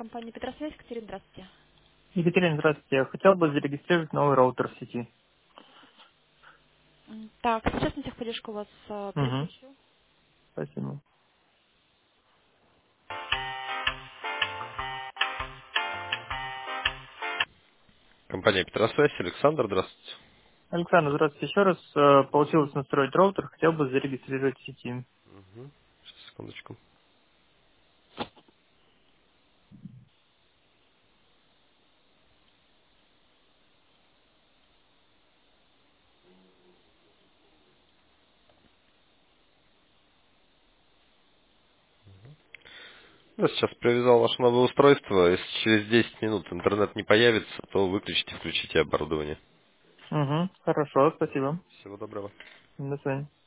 Компания Петросвязь, Катерина, здравствуйте. Екатерина, здравствуйте. Я хотел бы зарегистрировать новый роутер в сети. Так, сейчас на техподдержку вас Угу. переключу. Спасибо. Компания Петросвязь, Александр, здравствуйте. Александр, здравствуйте еще раз. Получилось настроить роутер, хотел бы зарегистрировать в сети. Мгм. Сейчас, секундочку. Я сейчас привязал ваше новое устройство. Если через 10 минут интернет не появится, то выключите, включите оборудование. Угу. Хорошо, спасибо. Всего доброго. До свидания.